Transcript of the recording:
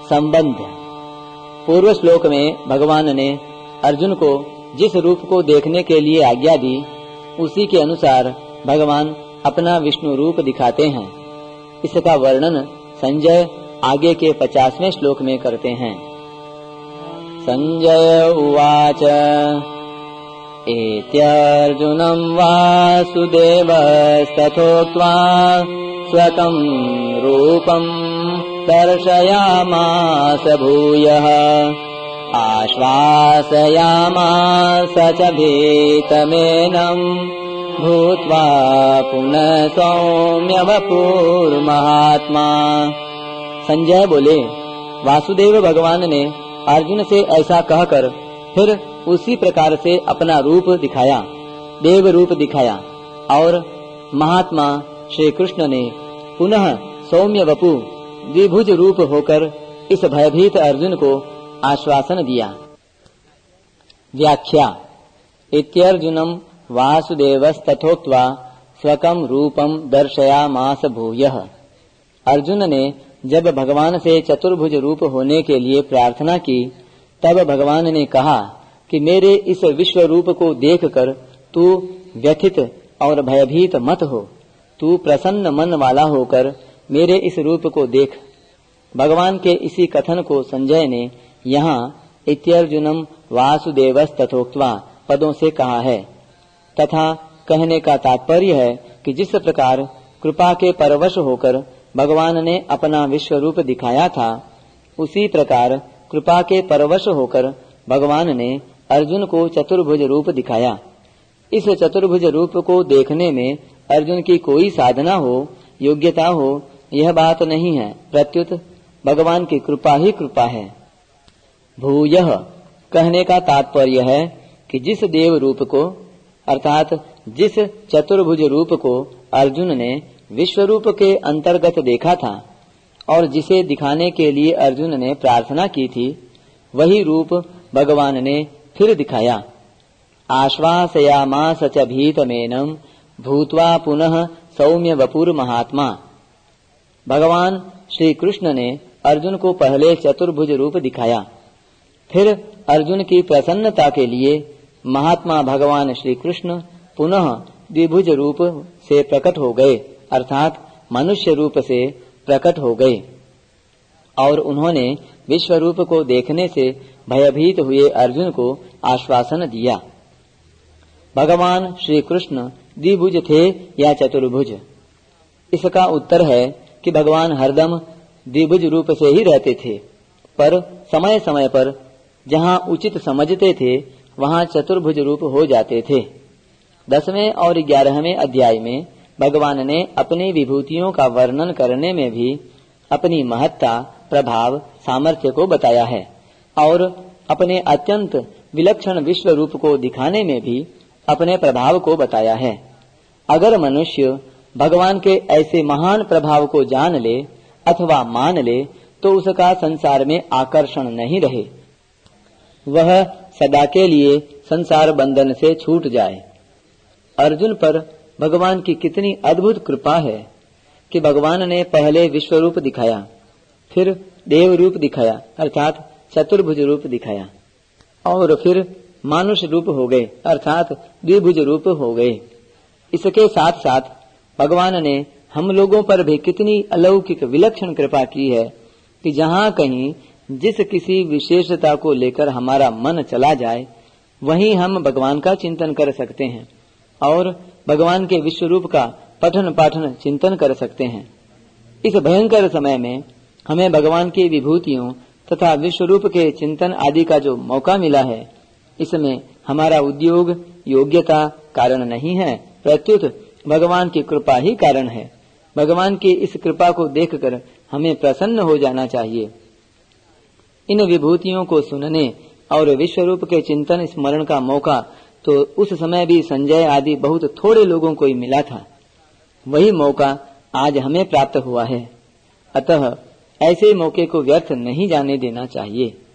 संबंध। पूर्व श्लोक में भगवान ने अर्जुन को जिस रूप को देखने के लिए आज्ञा दी, उसी के अनुसार भगवान अपना विष्णु रूप दिखाते हैं। इसका वर्णन संजय आगे के 50वें श्लोक में करते हैं। संजय उवाच एत्यर्जुनं वासुदेवस्तथोक्त्वा स्वकं रूपं दर्शयामास भूयः आश्वासयामास च भीतमेनं भूत्वा पुनः सौम्य वपुर्महात्मा। संजय बोले, वासुदेव भगवान ने अर्जुन से ऐसा कहकर फिर उसी प्रकार से अपना रूप दिखाया, देव रूप दिखाया, और महात्मा श्री कृष्ण ने पुनः सौम्य वपु द्विभुज रूप होकर इस भयभीत अर्जुन को आश्वासन दिया। व्याख्या। इत्यर्जुनं वासुदेवस्तथोक्त्वा स्वकं रूपं दर्शयामास भूयः। अर्जुन ने जब भगवान से चतुर्भुज रूप होने के लिए प्रार्थना की, तब भगवान ने कहा कि मेरे इस विश्व रूप को देखकर तू व्यथित और भयभीत मत हो, तू प्रसन्न मन वाला होकर मेरे इस रूप को देख। भगवान के इसी कथन को संजय ने यहाँ इत्यर्जुनं वासुदेवस्तथोक्त्वा पदों से कहा है, तथा कहने का तात्पर्य है कि जिस प्रकार कृपा के परवश होकर भगवान ने अपना विश्व रूप दिखाया था, उसी प्रकार कृपा के परवश होकर भगवान ने अर्जुन को चतुर्भुज रूप दिखाया। इस चतुर्भुज रूप को देखने में अर्जुन की कोई साधना हो, योग्यता हो, यह बात नहीं है, प्रत्युत भगवान की कृपा ही कृपा है। भूयः कहने का तात्पर्य है कि जिस देव रूप को अर्थात जिस चतुर्भुज रूप को अर्जुन ने विश्व रूप के अंतर्गत देखा था और जिसे दिखाने के लिए अर्जुन ने प्रार्थना की थी, वही रूप भगवान ने फिर दिखाया। आश्वासयामास च भीतमेनं भूत्वा पुनः सौम्य वपुर महात्मा। भगवान श्री कृष्ण ने अर्जुन को पहले चतुर्भुज रूप दिखाया, फिर अर्जुन की प्रसन्नता के लिए महात्मा भगवान श्री कृष्ण पुनः द्विभुज रूप से प्रकट हो गए, अर्थात मनुष्य रूप से प्रकट हो गए, और उन्होंने विश्व रूप को देखने से भयभीत हुए अर्जुन को आश्वासन दिया। भगवान श्री कृष्ण द्विभुज थे या चतुर्भुज? इसका उत्तर है कि भगवान हरदम द्विभुज रूप से ही रहते थे, पर समय समय पर जहाँ उचित समझते थे वहाँ चतुर्भुज रूप हो जाते थे। 10वें और 11वें अध्याय में भगवान ने अपनी विभूतियों का वर्णन करने में भी अपनी महत्ता, प्रभाव, सामर्थ्य को बताया है, और अपने अत्यंत विलक्षण विश्व रूप को दिखाने में भी अपने प्रभाव को बताया है। अगर मनुष्य भगवान के ऐसे महान प्रभाव को जान ले अथवा मान ले, तो उसका संसार में आकर्षण नहीं रहे, वह सदा के लिए संसार बंधन से छूट जाए। अर्जुन पर भगवान की कितनी अद्भुत कृपा है कि भगवान ने पहले विश्व रूप दिखाया, फिर देव रूप दिखाया अर्थात चतुर्भुज रूप दिखाया, और फिर मानुष रूप हो गए अर्थात द्विभुज रूप हो गए। इसके साथ साथ भगवान ने हम लोगों पर भी कितनी अलौकिक विलक्षण कृपा की है कि जहाँ कहीं जिस किसी विशेषता को लेकर हमारा मन चला जाए, वहीं हम भगवान का चिंतन कर सकते हैं और भगवान के विश्व रूप का पठन पाठन चिंतन कर सकते हैं। इस भयंकर समय में हमें भगवान की विभूतियों तथा विश्व रूप के चिंतन आदि का जो मौका मिला है, इसमें हमारा उद्योग योग्यता कारण नहीं है, प्रत्युत भगवान की कृपा ही कारण है। भगवान की इस कृपा को देखकर हमें प्रसन्न हो जाना चाहिए। इन विभूतियों को सुनने और विश्व रूप के चिंतन स्मरण का मौका तो उस समय भी संजय आदि बहुत थोड़े लोगों को ही मिला था, वही मौका आज हमें प्राप्त हुआ है। अतः ऐसे मौके को व्यर्थ नहीं जाने देना चाहिए।